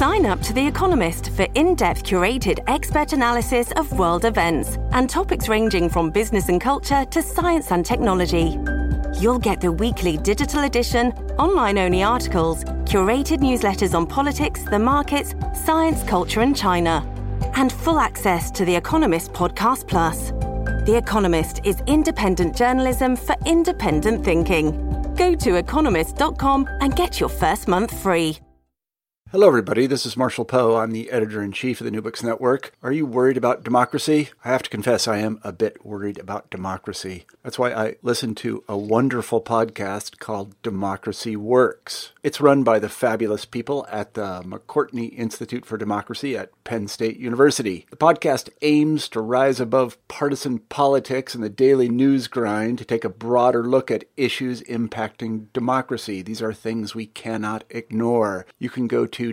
Sign up to The Economist for in-depth curated expert analysis of world events and topics ranging from business and culture to science and technology. You'll get the weekly digital edition, online-only articles, curated newsletters on politics, the markets, science, culture and China, and full access to The Economist Podcast Plus. The Economist is independent journalism for independent thinking. Go to economist.com and get your first month free. Hello, everybody. This is Marshall Poe. I'm the editor-in-chief of the New Books Network. Are you worried about democracy? I have to confess, I am a bit worried about democracy. That's why I listen to a wonderful podcast called Democracy Works. It's run by the fabulous people at the McCourtney Institute for Democracy at Penn State University. The podcast aims to rise above partisan politics and the daily news grind to take a broader look at issues impacting democracy. These are things we cannot ignore. You can go to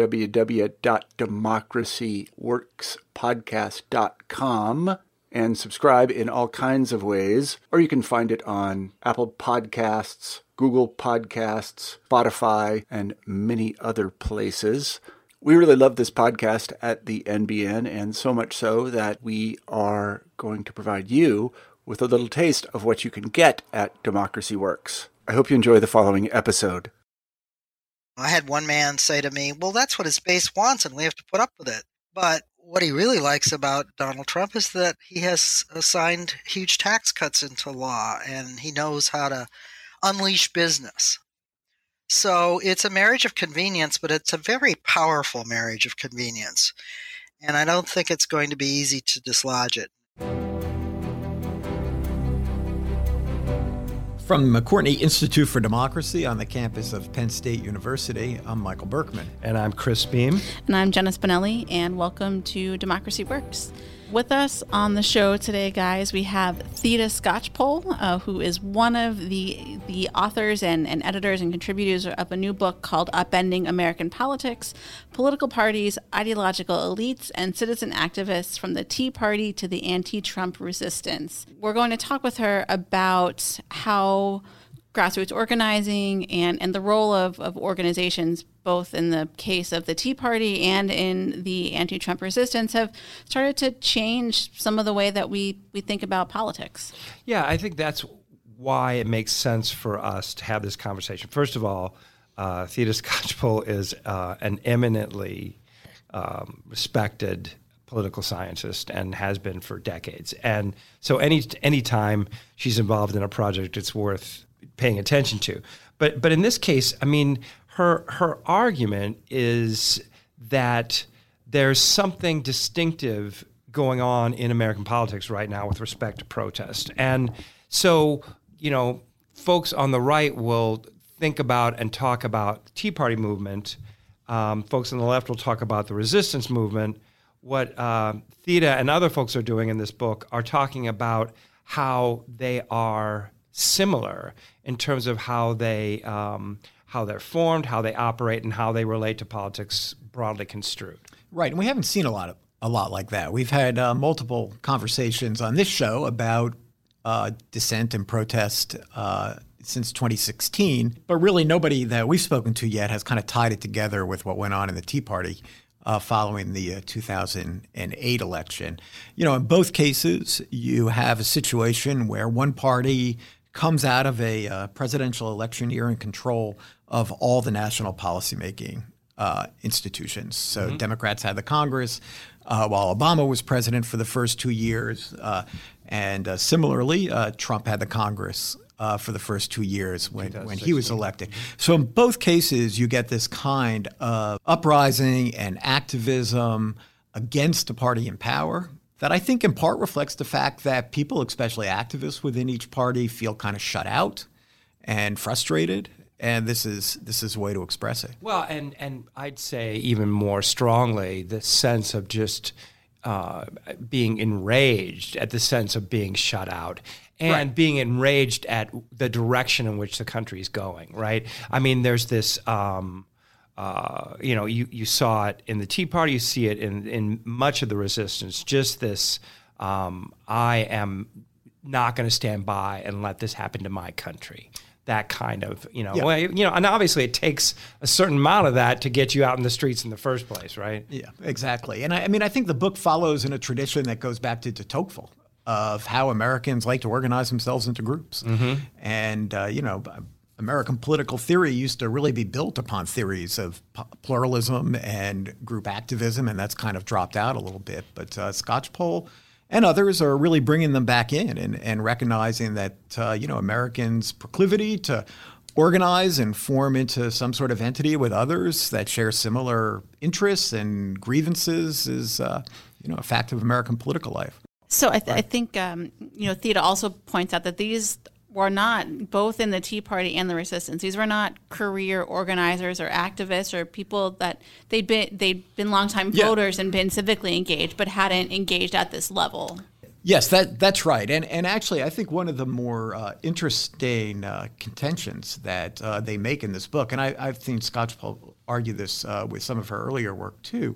www.democracyworkspodcast.com and subscribe in all kinds of ways, or you can find it on Apple Podcasts, Google Podcasts, Spotify, and many other places. We really love this podcast at the NBN, and so much so that we are going to provide you with a little taste of what you can get at Democracy Works. I hope you enjoy the following episode. I had one man say to me, well, that's what his base wants, and we have to put up with it. But what he really likes about Donald Trump is that he has signed huge tax cuts into law, and he knows how to unleash business. So it's a marriage of convenience, but it's a very powerful marriage of convenience. And I don't think it's going to be easy to dislodge it. From the McCourtney Institute for Democracy on the campus of Penn State University, I'm Michael Berkman. And I'm Chris Beam. And I'm Jenna Spinelli, and welcome to Democracy Works. With us on the show today, guys, we have Theda Skocpol, who is one of the authors and editors and contributors of a new book called Upending American Politics, Political Parties, Ideological Elites, and Citizen Activists from the Tea Party to the Anti-Trump Resistance. We're going to talk with her about how grassroots organizing and the role of organizations, both in the case of the Tea Party and in the anti-Trump resistance, have started to change some of the way that we think about politics. Yeah, I think that's why it makes sense for us to have this conversation. First of all, Theda Skocpol is an eminently respected political scientist and has been for decades. And so any time she's involved in a project, it's worth paying attention to. But in this case, I mean, her argument is that there's something distinctive going on in American politics right now with respect to protest. And so, you know, folks on the right will think about and talk about the Tea Party movement. Folks on the left will talk about the resistance movement. What Theda and other folks are doing in this book are talking about how they are similar in terms of how they're formed, how they operate, and how they relate to politics broadly construed. Right, and we haven't seen a lot like that. We've had multiple conversations on this show about dissent and protest since 2016, but really nobody that we've spoken to yet has kind of tied it together with what went on in the Tea Party following the 2008 election. You know, in both cases, you have a situation where one party comes out of a presidential election year in control of all the national policymaking institutions. So Democrats had the Congress while Obama was president for the first 2 years. And similarly, Trump had the Congress for the first 2 years when he was elected. So in both cases, you get this kind of uprising and activism against the party in power that I think in part reflects the fact that people, especially activists within each party, feel kind of shut out and frustrated. And this is a way to express it. Well, and I'd say even more strongly the sense of just being enraged at the sense of being shut out and being enraged at the direction in which the country is going, right? I mean, there's this, you saw it in the Tea Party, you see it in much of the resistance, just this, I am not going to stand by and let this happen to my country. that kind of, Yeah. well, and obviously it takes a certain amount of that to get you out in the streets in the first place, right? Yeah, exactly. And I think the book follows in a tradition that goes back to de Tocqueville of how Americans like to organize themselves into groups. And, American political theory used to really be built upon theories of pluralism and group activism, and that's kind of dropped out a little bit. But Skotchpole and others are really bringing them back in and recognizing that, Americans' proclivity to organize and form into some sort of entity with others that share similar interests and grievances is, a fact of American political life. So I think, Theda also points out that these were not, both in the Tea Party and the Resistance, these were not career organizers or activists or people that they'd been longtime voters and been civically engaged, but hadn't engaged at this level. Yes, that's right. And actually, I think one of the more interesting contentions that they make in this book, and I've seen Skotchpole argue this with some of her earlier work too,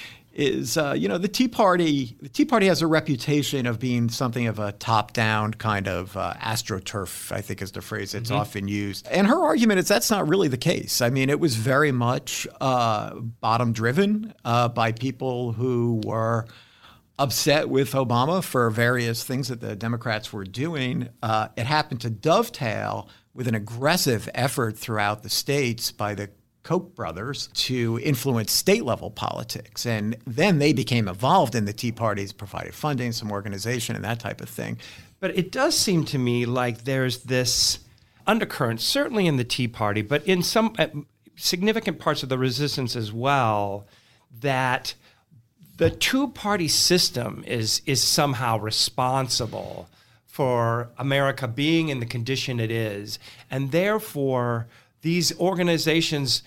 is, the Tea Party has a reputation of being something of a top-down kind of astroturf, I think is the phrase that's often used. And her argument is that's not really the case. I mean, it was very much bottom-driven by people who were upset with Obama for various things that the Democrats were doing. It happened to dovetail with an aggressive effort throughout the states by the Koch brothers to influence state-level politics. And then they became involved in the Tea Parties, provided funding, some organization, and that type of thing. But it does seem to me like there's this undercurrent, certainly in the Tea Party, but in some significant parts of the resistance as well, that the two-party system is somehow responsible for America being in the condition it is. And therefore, these organizations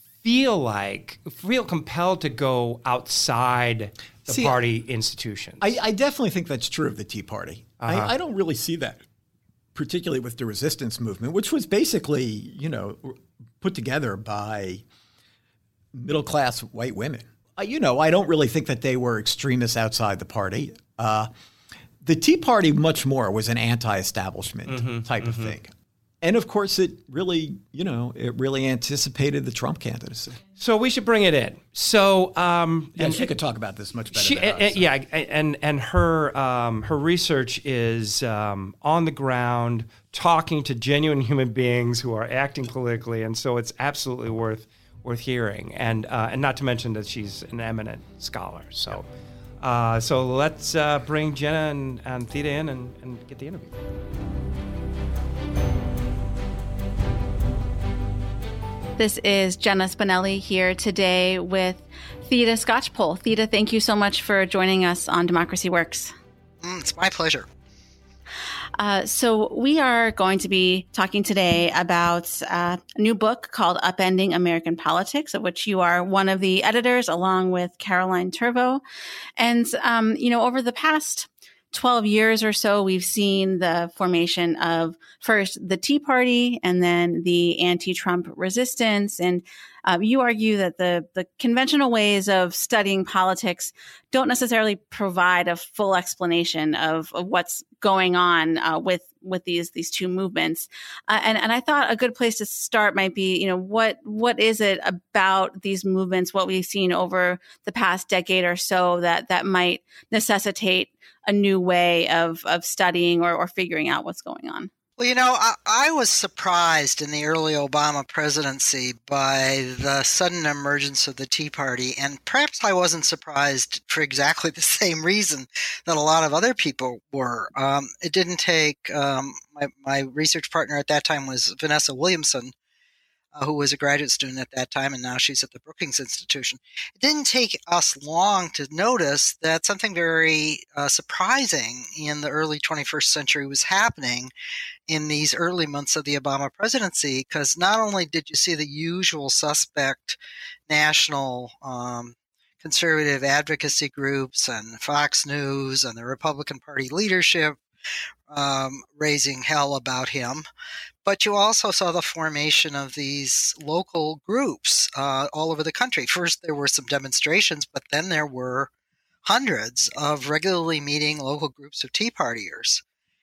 feel compelled to go outside the party institutions. I definitely think that's true of the Tea Party. I don't really see that, particularly with the resistance movement, which was basically, put together by middle-class white women. I don't really think that they were extremists outside the party. The Tea Party much more was an anti-establishment type of thing. And of course, it really anticipated the Trump candidacy. So we should bring it in. So, and she could talk about this much better than us. Yeah, and her research is on the ground, talking to genuine human beings who are acting politically, and so it's absolutely worth hearing. And not to mention that she's an eminent scholar. So, let's bring Jenna and Theda in and get the interview. This is Jenna Spinelli here today with Theda Skotchpole. Theda, thank you so much for joining us on Democracy Works. It's my pleasure. So we are going to be talking today about a new book called Upending American Politics, of which you are one of the editors, along with Caroline Turvo. And, over the past 12 years or so, we've seen the formation of first the Tea Party and then the anti-Trump resistance. And you argue that the conventional ways of studying politics don't necessarily provide a full explanation of what's going on with these two movements. And I thought a good place to start might be, what is it about these movements, what we've seen over the past decade or so that might necessitate a new way of studying or figuring out what's going on? Well, I was surprised in the early Obama presidency by the sudden emergence of the Tea Party, and perhaps I wasn't surprised for exactly the same reason that a lot of other people were. It didn't take my research partner at that time was Vanessa Williamson, who was a graduate student at that time, and now she's at the Brookings Institution. It didn't take us long to notice that something very surprising in the early 21st century was happening in these early months of the Obama presidency, because not only did you see the usual suspect national conservative advocacy groups and Fox News and the Republican Party leadership raising hell about him, but you also saw the formation of these local groups all over the country. First, there were some demonstrations, but then there were hundreds of regularly meeting local groups of Tea Partiers.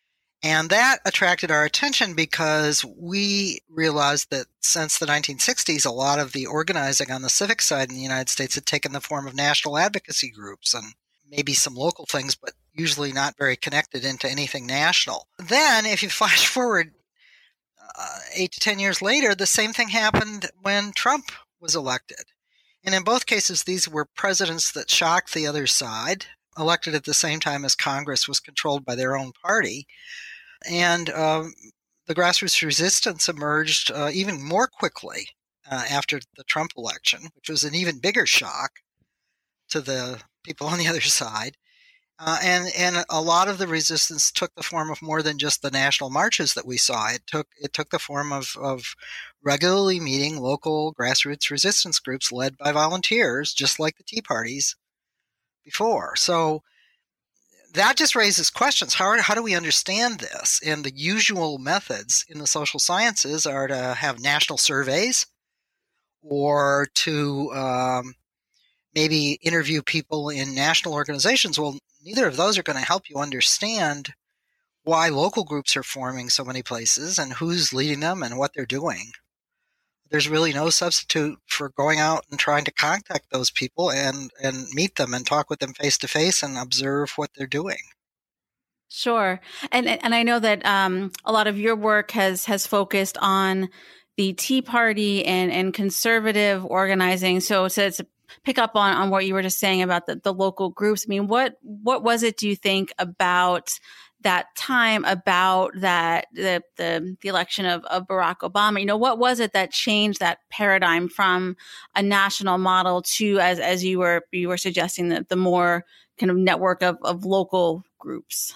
And that attracted our attention because we realized that since the 1960s, a lot of the organizing on the civic side in the United States had taken the form of national advocacy groups and maybe some local things, but usually not very connected into anything national. Then, if you flash forward 8 to 10 years later, the same thing happened when Trump was elected. And in both cases, these were presidents that shocked the other side, elected at the same time as Congress was controlled by their own party. And the grassroots resistance emerged even more quickly after the Trump election, which was an even bigger shock to the people on the other side. And a lot of the resistance took the form of more than just the national marches that we saw. It took the form of regularly meeting local grassroots resistance groups led by volunteers, just like the Tea Parties before. So that just raises questions. How do we understand this? And the usual methods in the social sciences are to have national surveys or to maybe interview people in national organizations. Well, neither of those are going to help you understand why local groups are forming so many places and who's leading them and what they're doing. There's really no substitute for going out and trying to contact those people and meet them and talk with them face to face and observe what they're doing. Sure. And I know that a lot of your work has focused on the Tea Party and conservative organizing. So to pick up on what you were just saying about the local groups, I mean, what was it, do you think, about that time, about that the election of Barack Obama? You know, what was it that changed that paradigm from a national model to, as you were suggesting, that the more kind of network of local groups?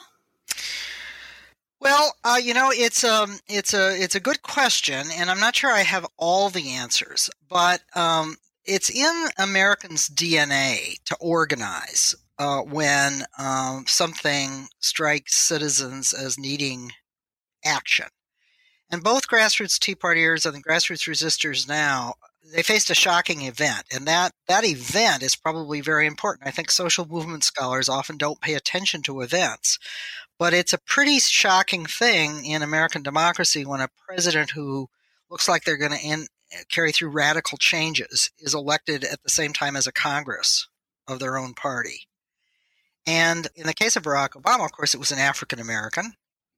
Well, it's a good question, and I'm not sure I have all the answers, but it's in Americans' DNA to organize when something strikes citizens as needing action. And both grassroots Tea Partiers and the grassroots resistors now, they faced a shocking event, and that event is probably very important. I think social movement scholars often don't pay attention to events, but it's a pretty shocking thing in American democracy when a president who looks like they're going to carry through radical changes is elected at the same time as a Congress of their own party. And in the case of Barack Obama, of course, it was an African American.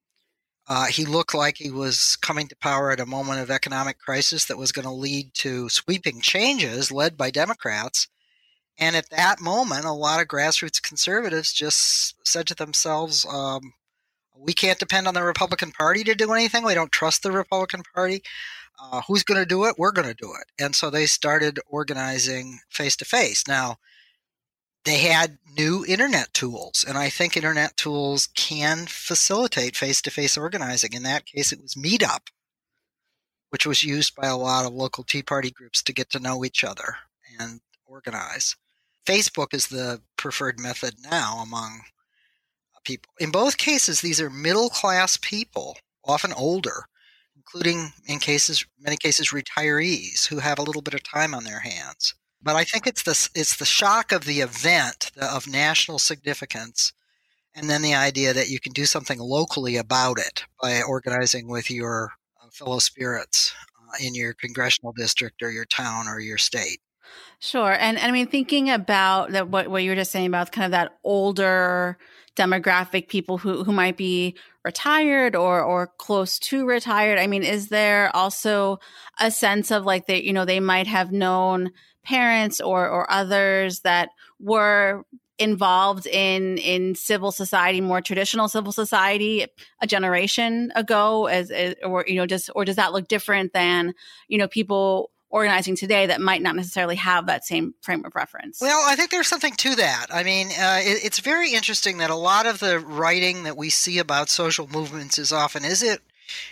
He looked like he was coming to power at a moment of economic crisis that was going to lead to sweeping changes led by Democrats. And at that moment, a lot of grassroots conservatives just said to themselves, we can't depend on the Republican Party to do anything. We don't trust the Republican Party. Who's going to do it? We're going to do it. And so they started organizing face-to-face. Now, they had new internet tools, and I think internet tools can facilitate face-to-face organizing. In that case, it was Meetup, which was used by a lot of local Tea Party groups to get to know each other and organize. Facebook is the preferred method now among people. In both cases, these are middle-class people, often older, including in many cases retirees who have a little bit of time on their hands. But I think it's the shock of the event of national significance, and then the idea that you can do something locally about it by organizing with your fellow spirits in your congressional district or your town or your state. Sure. And I mean, thinking about that, what you were just saying about kind of that older demographic, people who might be retired or close to retired. I mean, is there also a sense of like that, they might have known parents or others that were involved in civil society, more traditional civil society a generation ago, or does that look different than, people organizing today that might not necessarily have that same frame of reference? Well, I think there's something to that. I mean, it's very interesting that a lot of the writing that we see about social movements is often, is it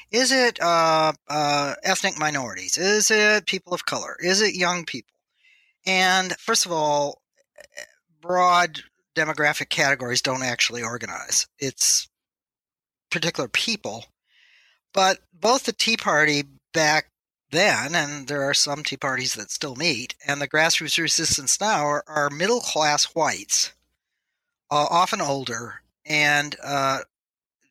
ethnic minorities? Is it people of color? Is it young people? And first of all, broad demographic categories don't actually organize. It's particular people. But both the Tea Party back then, and there are some Tea Parties that still meet, and the grassroots resistance now are middle-class whites, often older, and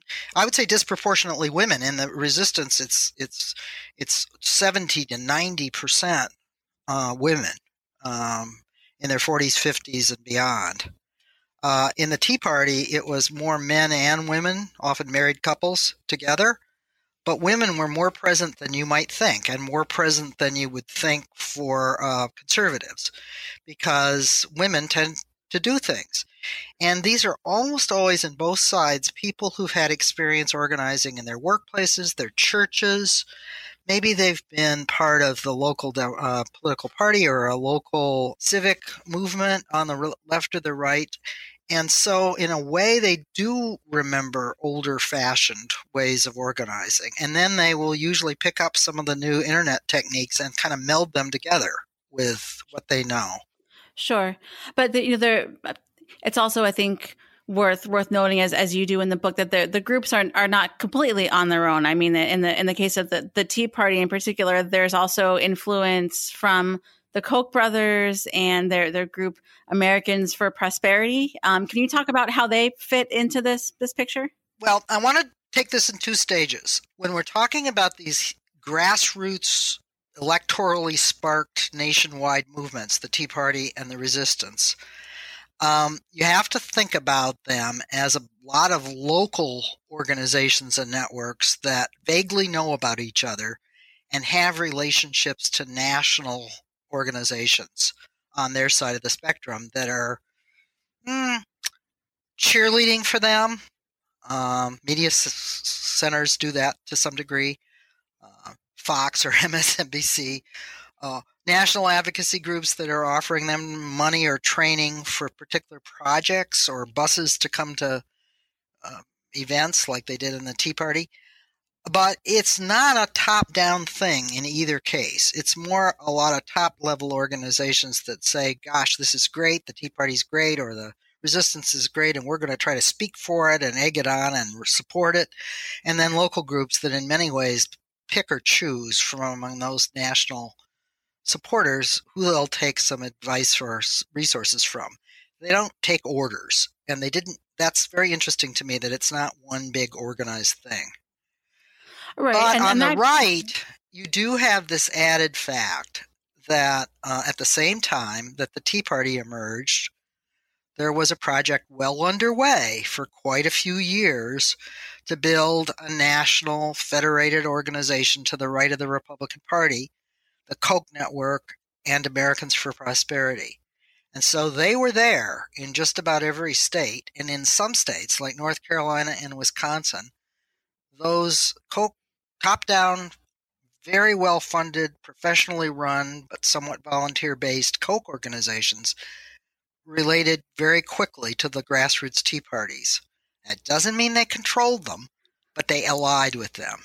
I would say disproportionately women. In the resistance, it's 70 to 90% women in their 40s, 50s, and beyond. In the Tea Party, it was more men and women, often married couples together. But women were more present than you might think, and more present than you would think for conservatives, because women tend to do things. And these are almost always, in both sides, people who've had experience organizing in their workplaces, their churches. Maybe they've been part of the local political party or a local civic movement on the left or the right. And so, in a way, they do remember older-fashioned ways of organizing. And then they will usually pick up some of the new internet techniques and kind of meld them together with what they know. Sure. But it's also, I think, worth noting, as you do in the book, that the groups are not completely on their own. I mean, in the case of the Tea Party in particular, there's also influence from the Koch brothers and their group Americans for Prosperity. Can you talk about how they fit into this picture? Well, I want to take this in two stages. When we're talking about these grassroots, electorally sparked nationwide movements, the Tea Party and the Resistance, you have to think about them as a lot of local organizations and networks that vaguely know about each other and have relationships to national organizations on their side of the spectrum that are cheerleading for them. Media centers do that to some degree. Fox or MSNBC. National advocacy groups that are offering them money or training for particular projects or buses to come to events like they did in the Tea Party. But it's not a top-down thing in either case. It's more a lot of top-level organizations that say, gosh, this is great, the Tea Party's great, or the Resistance is great, and we're going to try to speak for it and egg it on and support it. And then local groups that in many ways pick or choose from among those national supporters who they'll take some advice or resources from. They don't take orders, and they didn't. That's very interesting to me that it's not one big organized thing. Right. But on the right, you do have this added fact that at the same time that the Tea Party emerged, there was a project well underway for quite a few years to build a national federated organization to the right of the Republican Party, the Koch Network and Americans for Prosperity. And so they were there in just about every state, and in some states like North Carolina and Wisconsin, those top-down, very well-funded, professionally run, but somewhat volunteer-based Koch organizations related very quickly to the grassroots Tea Parties. That doesn't mean they controlled them, but they allied with them.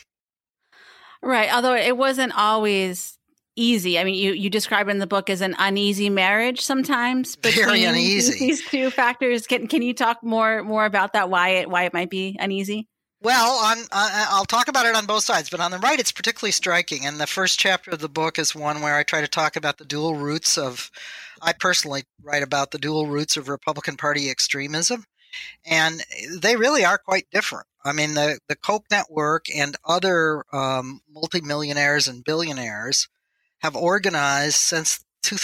Right, although it wasn't always easy. I mean, you describe it in the book as an uneasy marriage sometimes between very uneasy. These two factors. Can you talk more about that? Why it might be uneasy? Well, I'll talk about it on both sides, but on the right, it's particularly striking. And the first chapter of the book is one where I try to talk about the dual roots of, I personally write about the dual roots of Republican Party extremism. And they really are quite different. I mean, the Koch network and other multimillionaires and billionaires have organized since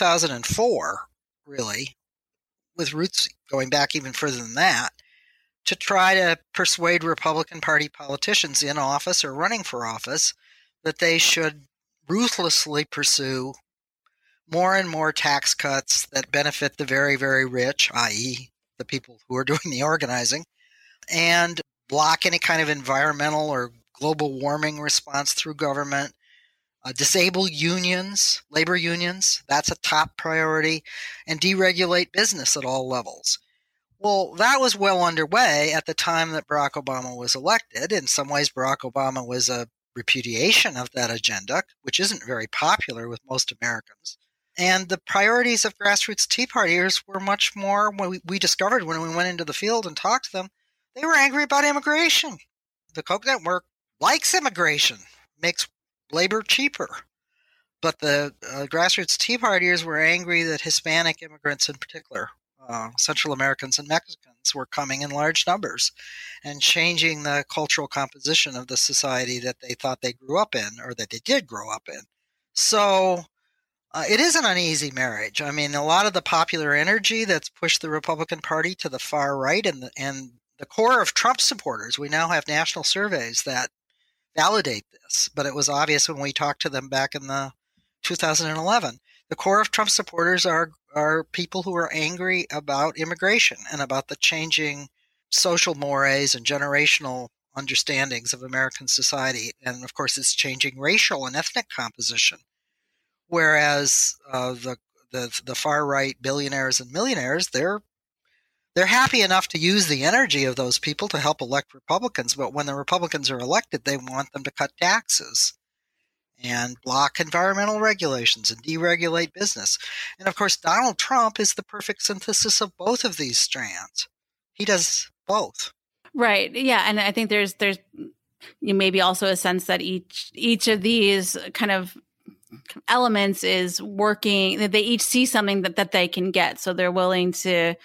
2004, really, with roots going back even further than that, to try to persuade Republican Party politicians in office or running for office that they should ruthlessly pursue more and more tax cuts that benefit the very, very rich, i.e., the people who are doing the organizing, and block any kind of environmental or global warming response through government, disable unions, labor unions, that's a top priority, and deregulate business at all levels. Well, that was well underway at the time that Barack Obama was elected. In some ways, Barack Obama was a repudiation of that agenda, which isn't very popular with most Americans. And the priorities of grassroots Tea Partiers were much more, we discovered when we went into the field and talked to them, they were angry about immigration. The Koch network likes immigration, makes labor cheaper. But the grassroots Tea Partiers were angry that Hispanic immigrants in particular Central Americans and Mexicans were coming in large numbers and changing the cultural composition of the society that they thought they grew up in, or that they did grow up in. So it is an uneasy marriage. I mean, a lot of the popular energy that's pushed the Republican Party to the far right and the core of Trump supporters, we now have national surveys that validate this, but it was obvious when we talked to them back in the 2011. The core of Trump supporters are people who are angry about immigration and about the changing social mores and generational understandings of American society. And of course, it's changing racial and ethnic composition. Whereas the far right billionaires and millionaires, they're happy enough to use the energy of those people to help elect Republicans. But when the Republicans are elected, they want them to cut taxes and block environmental regulations and deregulate business. And of course, Donald Trump is the perfect synthesis of both of these strands. He does both. Right. Yeah. And I think there's maybe also a sense that each of these kind of elements is working, that they each see something that they can get. So they're willing to,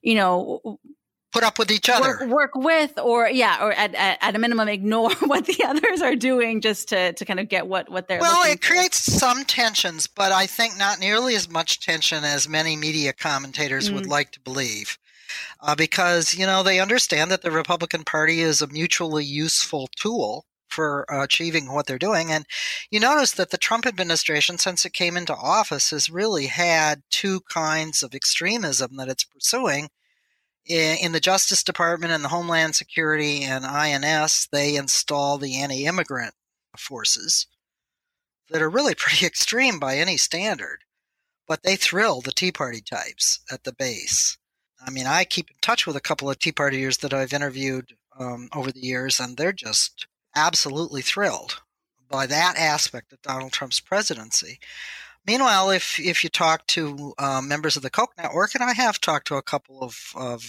put up with each other, work with, or at a minimum ignore what the others are doing, just to kind of get what they're. Well, it creates some tensions, but I think not nearly as much tension as many media commentators would like to believe, because they understand that the Republican Party is a mutually useful tool for achieving what they're doing. And you notice that the Trump administration, since it came into office, has really had two kinds of extremism that it's pursuing. In the Justice Department and the Homeland Security and INS, they install the anti-immigrant forces that are really pretty extreme by any standard, but they thrill the Tea Party types at the base. I mean, I keep in touch with a couple of Tea Partiers that I've interviewed over the years, and they're just absolutely thrilled by that aspect of Donald Trump's presidency. Meanwhile, if you talk to members of the Koch network, and I have talked to a couple of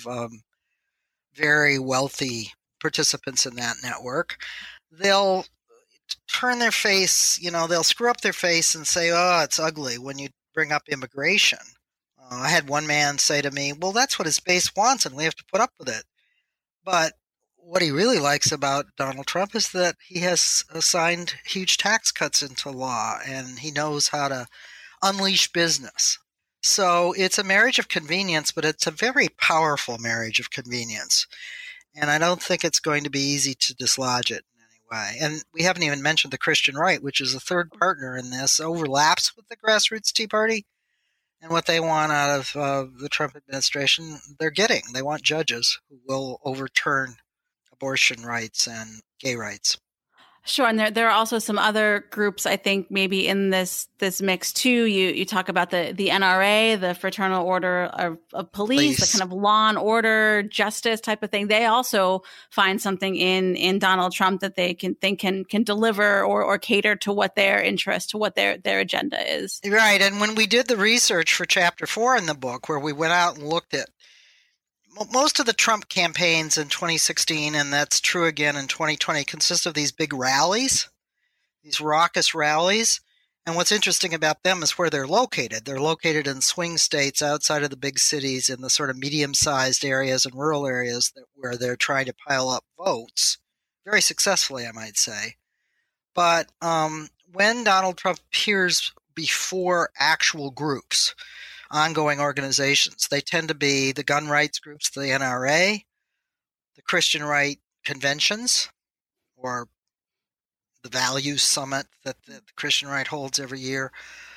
very wealthy participants in that network, they'll turn their face, they'll screw up their face and say, oh, it's ugly when you bring up immigration. I had one man say to me, well, that's what his base wants, and we have to put up with it. But what he really likes about Donald Trump is that he has signed huge tax cuts into law, and he knows how to unleash business. So it's a marriage of convenience, but it's a very powerful marriage of convenience. And I don't think it's going to be easy to dislodge it in any way. And we haven't even mentioned the Christian right, which is a third partner in this, overlaps with the grassroots Tea Party. And what they want out of the Trump administration, they're getting. They want judges who will overturn abortion rights and gay rights. Sure, and there are also some other groups, I think, maybe in this mix too. You talk about the NRA, the Fraternal Order of Police, the kind of law and order, justice type of thing. They also find something in Donald Trump that they can deliver or cater to what their interest, to what their agenda is. Right, and when we did the research for Chapter 4 in the book, where we went out and looked at most of the Trump campaigns in 2016, and that's true again in 2020, consist of these big rallies, these raucous rallies. And what's interesting about them is where they're located. They're located in swing states outside of the big cities, in the sort of medium-sized areas and rural areas where they're trying to pile up votes, very successfully, I might say. But when Donald Trump appears before actual groups, ongoing organizations, they tend to be the gun rights groups, the NRA, the Christian right conventions, or the Values Summit that the Christian right holds every year.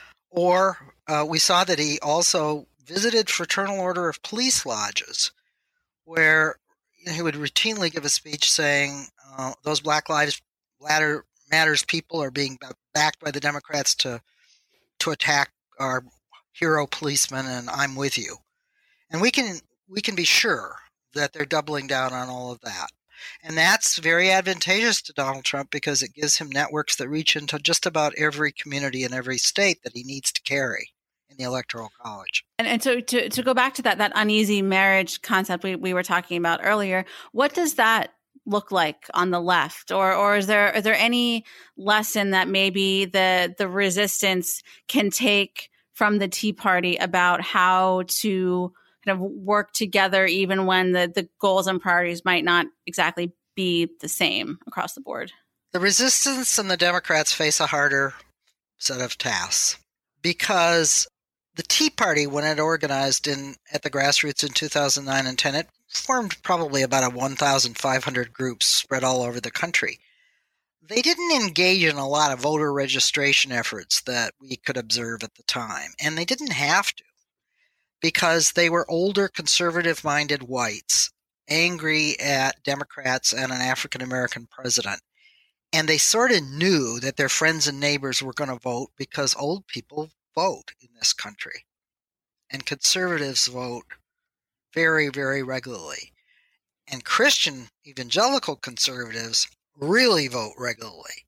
Or we saw that he also visited Fraternal Order of Police lodges, where he would routinely give a speech saying those Black Lives Matters people are being backed by the Democrats to attack our hero policemen, and I'm with you. And we can be sure that they're doubling down on all of that. And that's very advantageous to Donald Trump because it gives him networks that reach into just about every community in every state that he needs to carry in the Electoral College. And so to go back to that uneasy marriage concept we were talking about earlier, what does that look like on the left? Or is there any lesson that maybe the resistance can take from the Tea Party about how to kind of work together even when the goals and priorities might not exactly be the same across the board? The resistance and the Democrats face a harder set of tasks because the Tea Party, when it organized at the grassroots in 2009 and 10, it formed probably about 1,500 groups spread all over the country. They didn't engage in a lot of voter registration efforts that we could observe at the time, and they didn't have to because they were older, conservative-minded whites angry at Democrats and an African-American president. And they sort of knew that their friends and neighbors were going to vote because old people vote in this country. And conservatives vote very, very regularly. And Christian evangelical conservatives really vote regularly.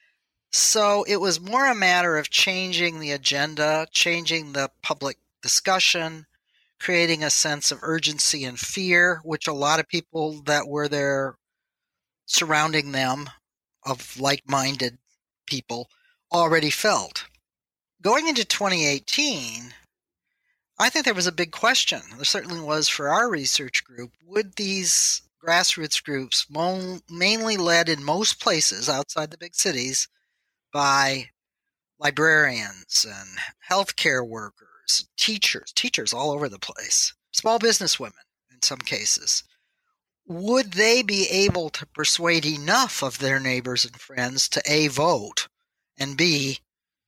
So it was more a matter of changing the agenda, changing the public discussion, creating a sense of urgency and fear, which a lot of people that were there surrounding them of like-minded people already felt. Going into 2018, I think there was a big question. There certainly was for our research group. Would these grassroots groups, mainly led in most places outside the big cities by librarians and healthcare workers, teachers all over the place, small business women in some cases, would they be able to persuade enough of their neighbors and friends to A, vote, and B,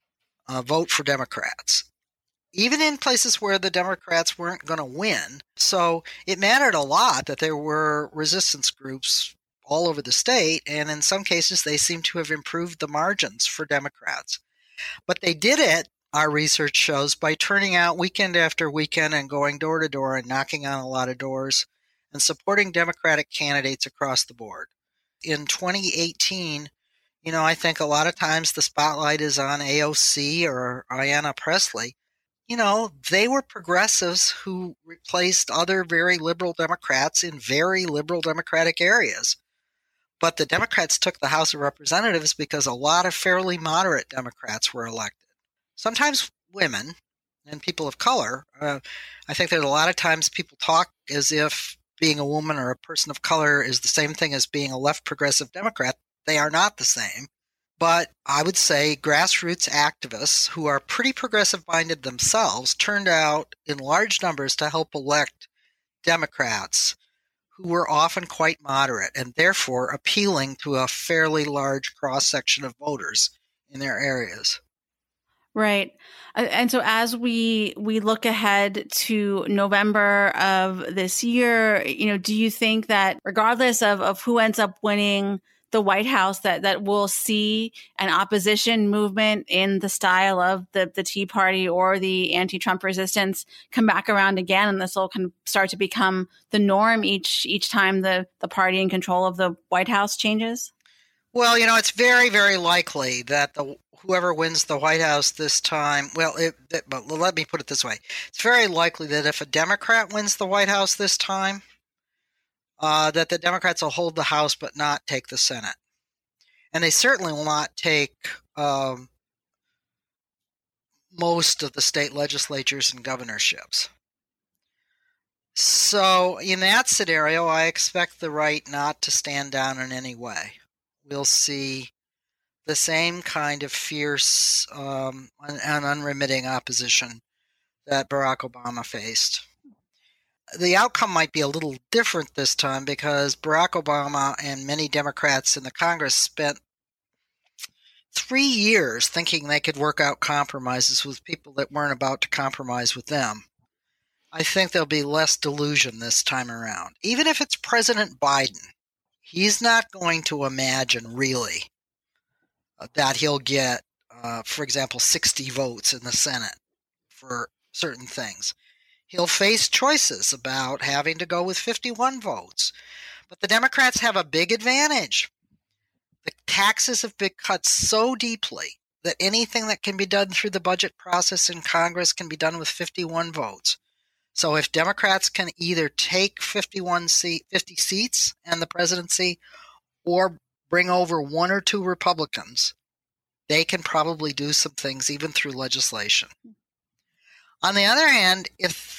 vote for Democrats, even in places where the Democrats weren't going to win? So it mattered a lot that there were resistance groups all over the state, and in some cases they seem to have improved the margins for Democrats. But they did it, our research shows, by turning out weekend after weekend and going door to door and knocking on a lot of doors and supporting Democratic candidates across the board. In 2018, I think a lot of times the spotlight is on AOC or Ayanna Pressley. They were progressives who replaced other very liberal Democrats in very liberal Democratic areas. But the Democrats took the House of Representatives because a lot of fairly moderate Democrats were elected. Sometimes women and people of color. I think that a lot of times people talk as if being a woman or a person of color is the same thing as being a left progressive Democrat. They are not the same. But I would say grassroots activists who are pretty progressive-minded themselves turned out in large numbers to help elect Democrats who were often quite moderate and therefore appealing to a fairly large cross-section of voters in their areas. Right. And so as we look ahead to November of this year, do you think that regardless of who ends up winning the White House, that we'll see an opposition movement in the style of the Tea Party or the anti-Trump resistance come back around again, and this will kind of start to become the norm each time the party in control of the White House changes? Well, it's very, very likely that whoever wins the White House this time, but let me put it this way. It's very likely that if a Democrat wins the White House this time, that the Democrats will hold the House but not take the Senate. And they certainly will not take most of the state legislatures and governorships. So in that scenario, I expect the right not to stand down in any way. We'll see the same kind of fierce and unremitting opposition that Barack Obama faced. The outcome might be a little different this time because Barack Obama and many Democrats in the Congress spent 3 years thinking they could work out compromises with people that weren't about to compromise with them. I think there'll be less delusion this time around. Even if it's President Biden, he's not going to imagine really that he'll get, for example, 60 votes in the Senate for certain things. He'll face choices about having to go with 51 votes. But the Democrats have a big advantage. The taxes have been cut so deeply that anything that can be done through the budget process in Congress can be done with 51 votes. So if Democrats can either take 50 seats and the presidency or bring over one or two Republicans, they can probably do some things even through legislation. On the other hand, if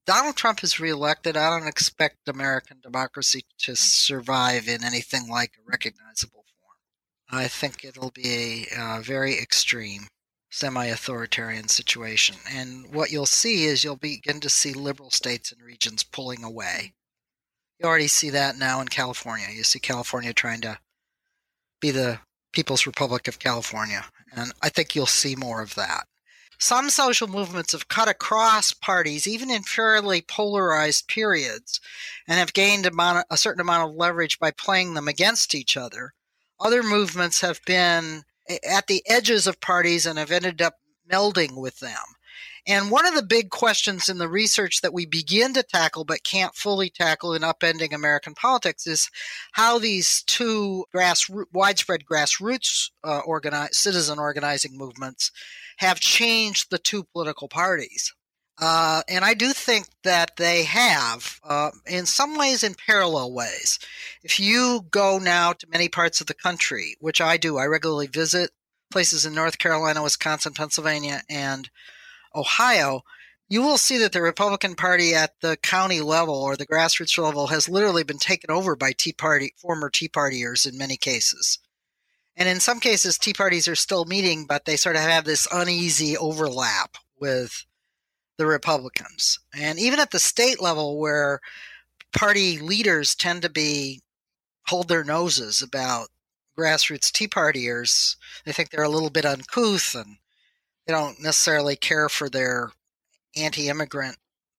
Donald Trump is reelected, I don't expect American democracy to survive in anything like a recognizable form. I think it'll be a very extreme, semi-authoritarian situation. And what you'll see is you'll begin to see liberal states and regions pulling away. You already see that now in California. You see California trying to be the People's Republic of California. And I think you'll see more of that. Some social movements have cut across parties, even in fairly polarized periods, and have gained a certain amount of leverage by playing them against each other. Other movements have been at the edges of parties and have ended up melding with them. And one of the big questions in the research that we begin to tackle but can't fully tackle in Upending American Politics is how these two widespread grassroots citizen organizing movements have changed the two political parties. And I do think that they have, in some ways in parallel ways. If you go now to many parts of the country, which I do, I regularly visit places in North Carolina, Wisconsin, Pennsylvania, and Ohio, you will see that the Republican Party at the county level or the grassroots level has literally been taken over by former Tea Partiers in many cases. And in some cases, Tea Parties are still meeting, but they sort of have this uneasy overlap with the Republicans. And even at the state level, where party leaders tend to hold their noses about grassroots Tea Partiers, they think they're a little bit uncouth and they don't necessarily care for their anti-immigrant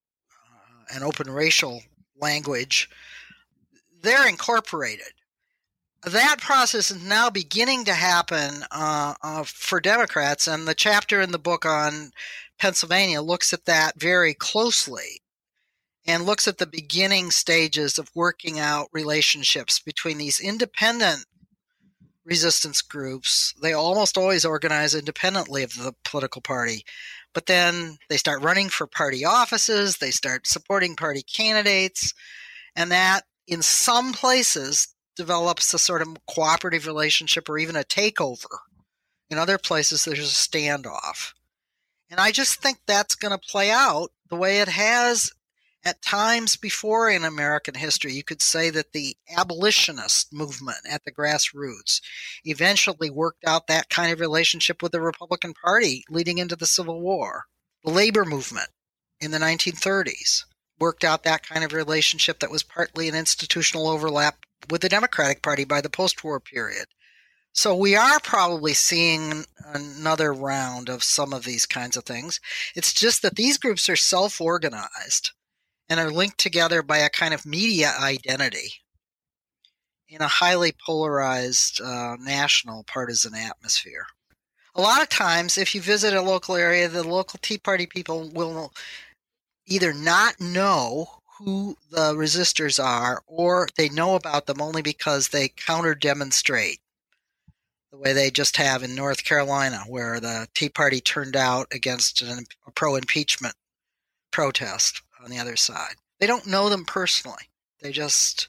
and open racial language. They're incorporated. That process is now beginning to happen for Democrats, and the chapter in the book on Pennsylvania looks at that very closely and looks at the beginning stages of working out relationships between these independent resistance groups. They almost always organize independently of the political party, but then they start running for party offices, they start supporting party candidates, and that in some places develops a sort of cooperative relationship or even a takeover. In other places, there's a standoff. And I just think that's going to play out the way it has at times before in American history. You could say that the abolitionist movement at the grassroots eventually worked out that kind of relationship with the Republican Party leading into the Civil War. The labor movement in the 1930s worked out that kind of relationship that was partly an institutional overlap with the Democratic Party by the post-war period. So we are probably seeing another round of some of these kinds of things. It's just that these groups are self-organized and are linked together by a kind of media identity in a highly polarized national partisan atmosphere. A lot of times, if you visit a local area, the local Tea Party people will either not know who the resistors are, or they know about them only because they counter-demonstrate, the way they just have in North Carolina, where the Tea Party turned out against a pro-impeachment protest on the other side. They don't know them personally. They just...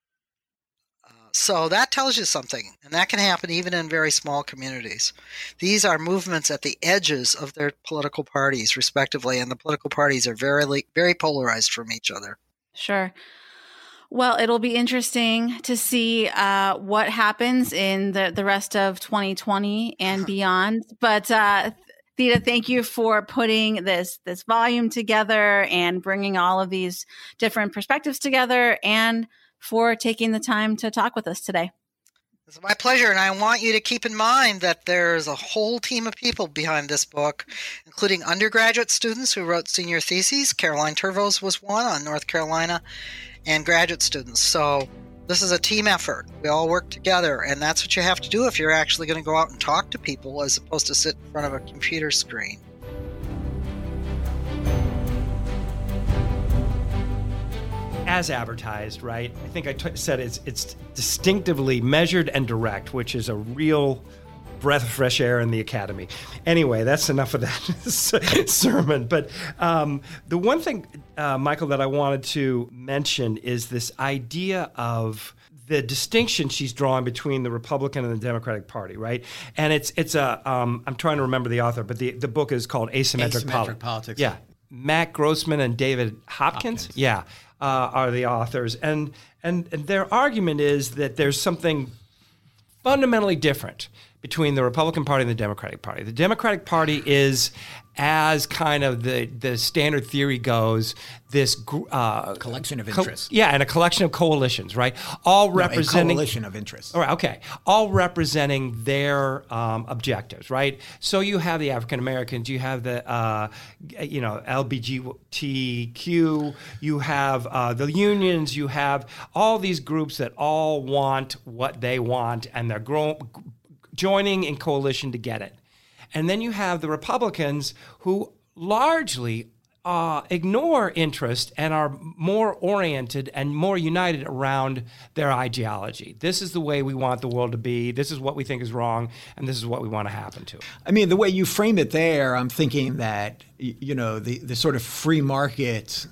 So that tells you something, and that can happen even in very small communities. These are movements at the edges of their political parties, respectively, and the political parties are very, very polarized from each other. Sure. Well, it'll be interesting to see what happens in the rest of 2020 and beyond. But Theda, thank you for putting this volume together and bringing all of these different perspectives together, and for taking the time to talk with us today. It's my pleasure, and I want you to keep in mind that there's a whole team of people behind this book, including undergraduate students who wrote senior theses. Caroline Turvos was one on North Carolina, and graduate students. So this is a team effort. We all work together, and that's what you have to do if you're actually going to go out and talk to people as opposed to sit in front of a computer screen. As advertised, right? I think I said it's distinctively measured and direct, which is a real breath of fresh air in the academy. Anyway, that's enough of that sermon. But the one thing, Michael, that I wanted to mention is this idea of the distinction she's drawing between the Republican and the Democratic Party, right? And it's I'm trying to remember the author, but the book is called Asymmetric Politics. Politics. Yeah. Matt Grossman and David Hopkins. Yeah, are the authors, and their argument is that there's something fundamentally different between the Republican Party and the Democratic Party. The Democratic Party is, as kind of the standard theory goes, this collection of interests. And a collection of coalitions, right? All representing a coalition of interests. All right, okay. All representing their objectives, right? So you have the African Americans, you have the LGBTQ, you have the unions, you have all these groups that all want what they want, and they're joining in coalition to get it. And then you have the Republicans who largely ignore interest and are more oriented and more united around their ideology. This is the way we want the world to be. This is what we think is wrong, and this is what we want to happen to. I mean, the way you frame it there, I'm thinking that, the sort of free market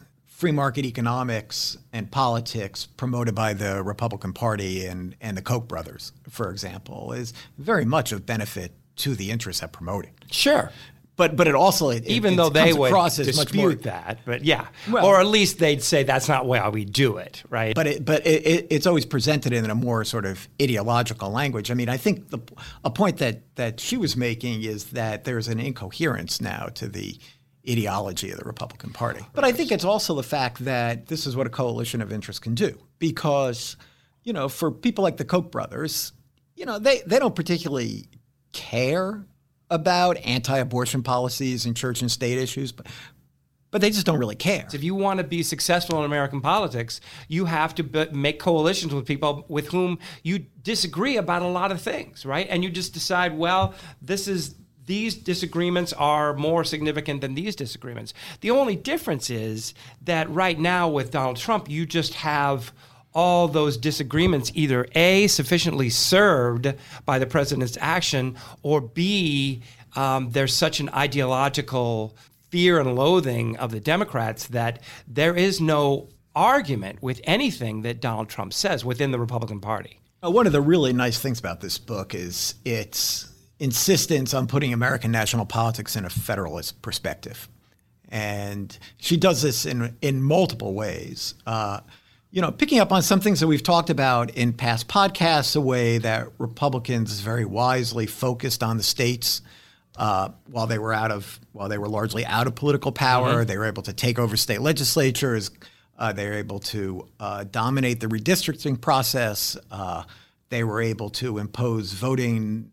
economics and politics promoted by the Republican Party and the Koch brothers, for example, is very much of benefit to the interests that promote it. Sure. But it also, even though they would dispute that, but yeah, or at least they'd say that's not how we do it, right? But it's always presented in a more sort of ideological language. I mean, I think a point that she was making is that there's an incoherence now to the ideology of the Republican Party. But I think it's also the fact that this is what a coalition of interest can do, because, for people like the Koch brothers, they don't particularly care about anti-abortion policies and church and state issues, but they just don't really care. If you want to be successful in American politics, you have to make coalitions with people with whom you disagree about a lot of things, right? And you just decide, well, these disagreements are more significant than these disagreements. The only difference is that right now with Donald Trump, you just have all those disagreements either A, sufficiently served by the president's action, or B, there's such an ideological fear and loathing of the Democrats that there is no argument with anything that Donald Trump says within the Republican Party. One of the really nice things about this book is its insistence on putting American national politics in a federalist perspective. And she does this in multiple ways. Picking up on some things that we've talked about in past podcasts, a way that Republicans very wisely focused on the states while they were largely out of political power. Mm-hmm. They were able to take over state legislatures. They were able to dominate the redistricting process. They were able to impose voting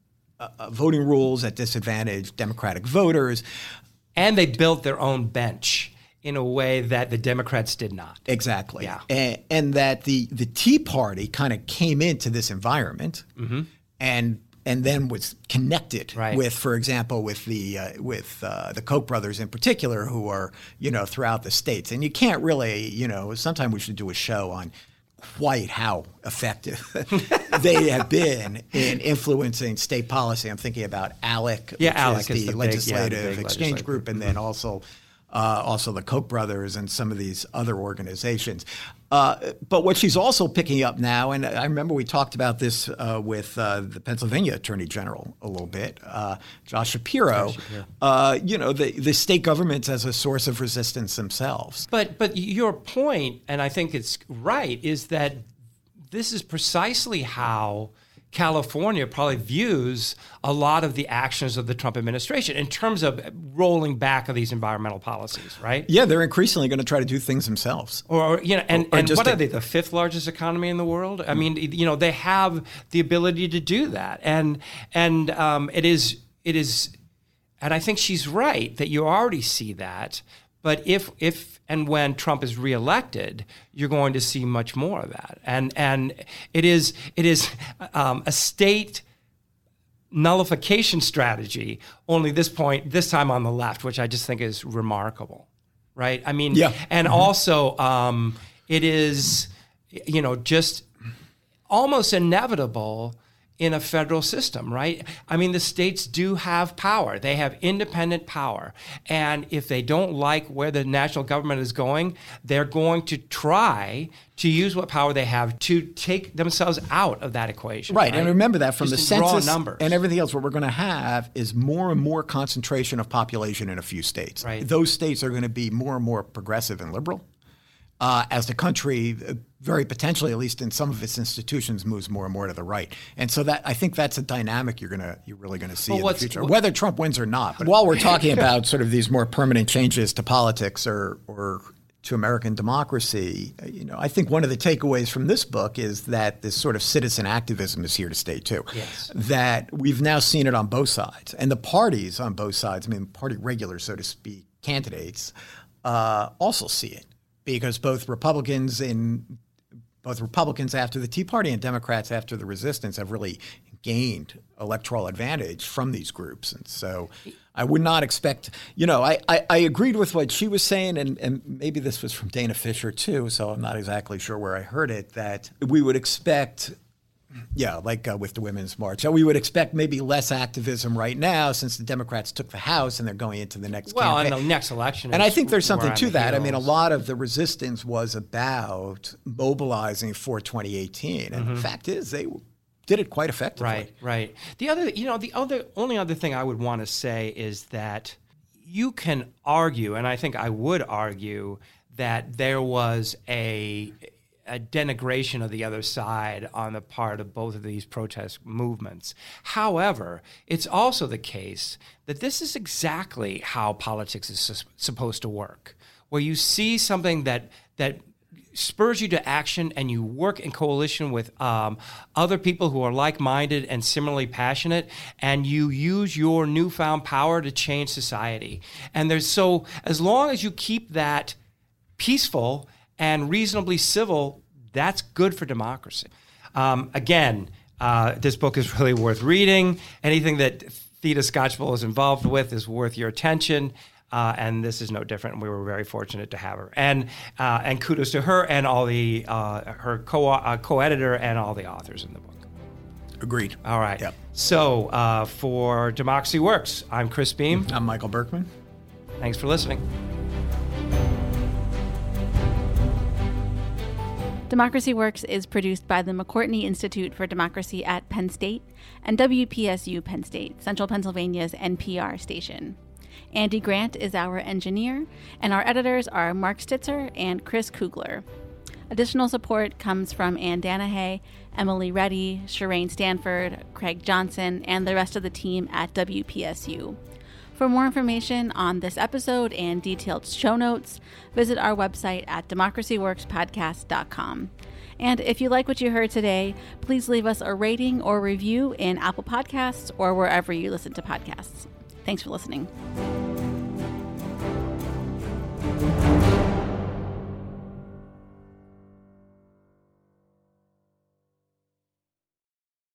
rules that disadvantaged Democratic voters. And they built their own bench in a way that the Democrats did not. Exactly. Yeah. And that the Tea Party kind of came into this environment and then was connected with, for example, with the Koch brothers in particular, who are, throughout the states. And you can't really, sometime we should do a show on quite how effective they have been in influencing state policy. I'm thinking about ALEC, which is the Legislative Exchange Group, and then also the Koch brothers and some of these other organizations. But what she's also picking up now, and I remember we talked about this with the Pennsylvania Attorney General a little bit, Josh Shapiro, the state governments as a source of resistance themselves. But your point, and I think it's right, is that this is precisely how California probably views a lot of the actions of the Trump administration in terms of rolling back of these environmental policies, right? Yeah, they're increasingly going to try to do things themselves. And what are they, the fifth largest economy in the world? I mean, they have the ability to do that. And it is, and I think she's right that you already see that. But if and when Trump is reelected, you're going to see much more of that. And it is a state nullification strategy, only this time on the left, which I just think is remarkable, right? I mean, and also it is, just almost inevitable in a federal system, right? I mean, the states do have power. They have independent power. And if they don't like where the national government is going, they're going to try to use what power they have to take themselves out of that equation. Right. And remember that from Just the census numbers. And everything else, what we're going to have is more and more concentration of population in a few states. Right. Those states are going to be more and more progressive and liberal. As the country, very potentially, at least in some of its institutions, moves more and more to the right, and so that I think that's a dynamic you're really going to see in the future, whether Trump wins or not. But while we're talking about sort of these more permanent changes to politics or to American democracy, I think one of the takeaways from this book is that this sort of citizen activism is here to stay too. Yes. That we've now seen it on both sides, and the parties on both sides, I mean, party regulars, so to speak, candidates, also see it. Because both Republicans after the Tea Party and Democrats after the Resistance have really gained electoral advantage from these groups. And so I would not expect, I agreed with what she was saying, and maybe this was from Dana Fisher too, so I'm not exactly sure where I heard it, that we would expect, with the Women's March. So we would expect maybe less activism right now since the Democrats took the House and they're going into the next campaign. And the next election. And I think there's something to that. I mean, a lot of the resistance was about mobilizing for 2018. And the fact is they did it quite effectively. Right. The only other thing I would want to say is that you can argue, and I think I would argue, that there was a denigration of the other side on the part of both of these protest movements. However, it's also the case that this is exactly how politics is supposed to work, where you see something that spurs you to action and you work in coalition with other people who are like-minded and similarly passionate, and you use your newfound power to change society. And as long as you keep that peaceful and reasonably civil, that's good for democracy. This book is really worth reading. Anything that Theda Skocpol is involved with is worth your attention, and this is no different. We were very fortunate to have her, and kudos to her and all the her co-editor and all the authors in the book. Agreed. All right. Yep. So for Democracy Works, I'm Chris Beam. I'm Michael Berkman. Thanks for listening. Democracy Works is produced by the McCourtney Institute for Democracy at Penn State and WPSU Penn State, Central Pennsylvania's NPR station. Andy Grant is our engineer, and our editors are Mark Stitzer and Chris Kugler. Additional support comes from Ann Danahay, Emily Reddy, Shireen Stanford, Craig Johnson, and the rest of the team at WPSU. For more information on this episode and detailed show notes, visit our website at democracyworkspodcast.com. And if you like what you heard today, please leave us a rating or review in Apple Podcasts or wherever you listen to podcasts. Thanks for listening.